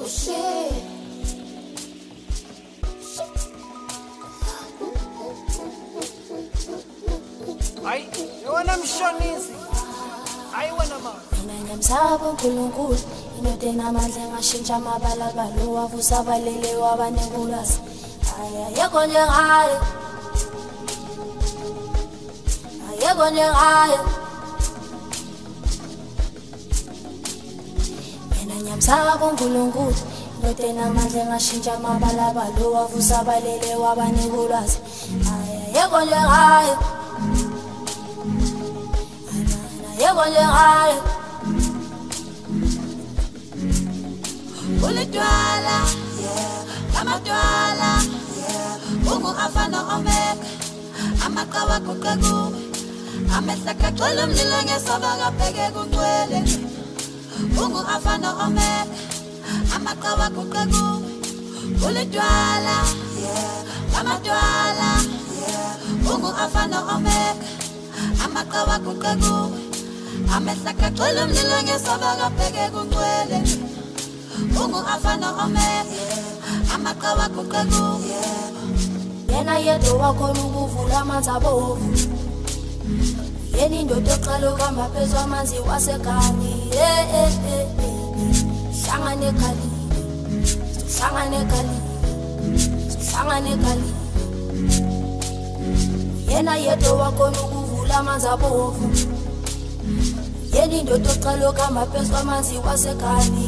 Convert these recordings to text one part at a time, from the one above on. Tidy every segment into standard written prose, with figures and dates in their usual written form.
Ay, yona mshonisi. Hayi wena mama. Mina ngiyamsaba uNkulunkulu, inodo enamandla engashintsha amabalabala, owavusa abalele wabanenkulwazi. Ayekho njengaye, ayekho njengaye. Mina ngiyamsaba uNkulunkulu, inodo enamandla engashintsha amabalabala, owavusa abalele wabanenkulwazi. Ayekho njengaye. Ayekho njengaye. Ulidwala, amadwala, ungu afana omega, amaqhawe aguqe kuwe, amehlo agcwele umlilo ngesaba kabheke kungcwele. Ungu afana omega, amaqhawe aguqe kuwe, ulidwala, amadwala, ungu afana omega, amaqhawe aguqe kuwe, amehlo agcwele umlilo ngesaba kabheke kungcwele. Ungu afana omega, amaqhawe aguqe kuwe. Yena yedwa wakhona ukuvula amanzi abovu, yena indoda eqala ukuhamba phezu kwamanzi waseGani. Hlangane eGalile, hlangane eGalile, hlangane eGalile. Yena yedwa wakhona ukuvula amanzi abovu, yena indoda eqala ukuhamba phezu kwamanzi waseGani.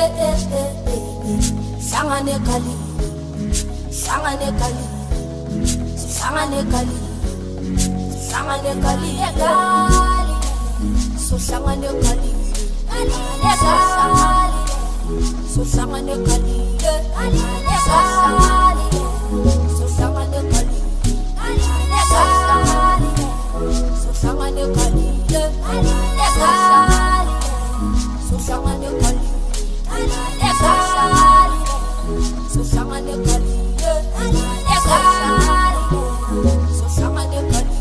Hlangane eGalile, hlangane eGalile, hlangane eGalile, hlangane eGalile, so hlangane eGalile, so hlangane eGalile, so hlangane eGalile, so hlangane eGalile, so hlangane eGalile. So hlangane eGalile, so hlangane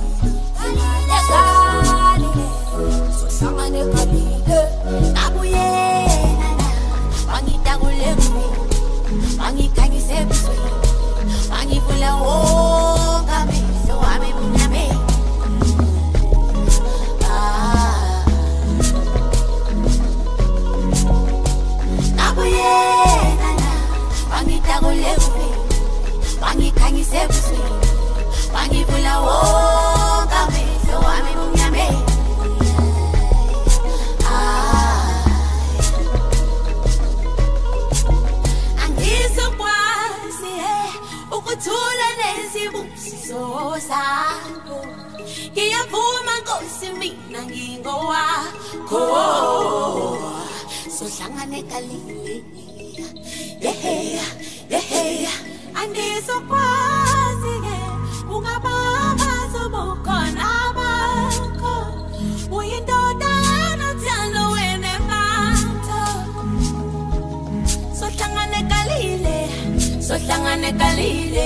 eGalile, so hlangane eGalile. Abuye nana, wangitakule mbi, wangikhanyise ebusweni, wangivula wonke amehlo wami mnyame. Abuye nana, wangitakule mbi, wangikhanyise ebusweni, wangivula wonke amehlo wami mnyame. Angisokwazi ukuthula nezibusiso zakho, ngiyavuma Nkosi mina ngingowakho. So hlangane eGalile, angisokwazi-ke ungabamazi ubukhona bakho, uyindoda enothando wenemandla. So hlangane eGalile, so hlangane eGalile.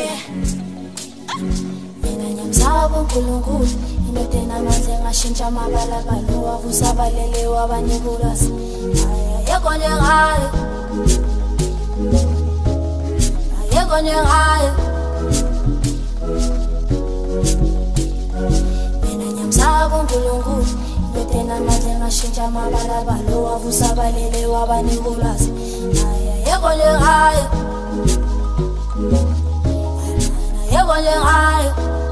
Mina ngiyamsaba uNkulunkulu, inodo enamandla engashintsha amabalabala, owavusa abalele wabanenkulwazi. Ayekho njengaye, ayekho njengaye. Mina ngiyamsaba uNkulunkulu, inodo enamandla engashintsha amabalabala, owavusa abalele wabanenkulwazi. Ayekho njengaye, ayekho njengaye.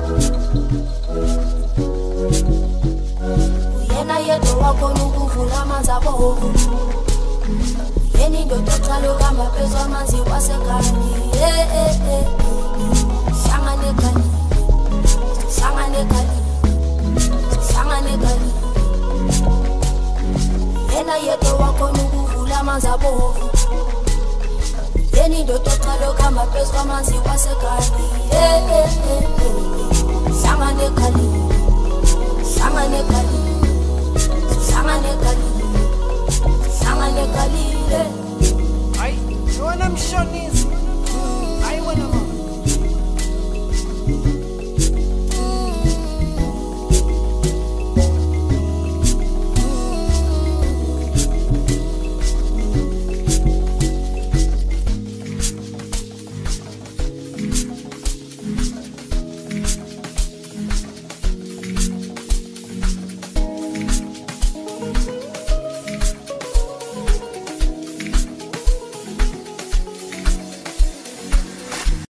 Uyena yedwa wakhona ukuvula amanzi abovu, yena indoda eqala ukuhamba phezu kwamanzi waseGani. Hlangane eGalile, hlangane eGalile, hlangane eGalile. Yena yedwa wakhona ukuvula amanzi abovu, yena indoda eqala ukuhamba phezu kwamanzi waseGani. Hlangane eGalile, hlangane eGalile, hlangane eGalile, hlangane eGalile.